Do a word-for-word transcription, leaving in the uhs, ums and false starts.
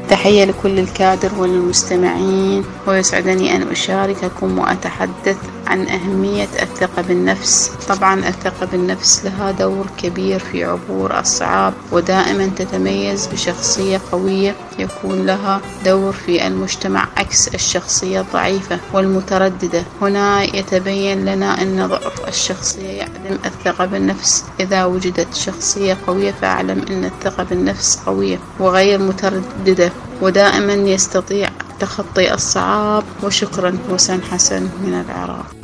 تحية لكل الكادر والمستمعين، ويسعدني أن أشارككم وأتحدث عن أهمية الثقة بالنفس. طبعا الثقة بالنفس لها دور كبير في عبور الصعاب، ودائما تتميز بشخصية قوية يكون لها دور في المجتمع عكس الشخصية الضعيفة والمترددة. هنا يتبين لنا أن ضعف الشخصية يعدم الثقة بالنفس. إذا وجدت شخصية قوية فاعلم أن الثقة بالنفس قوية وغير مترددة، ودائما يستطيع تخطي الصعاب. وشكرا، حسن حسن من العراق.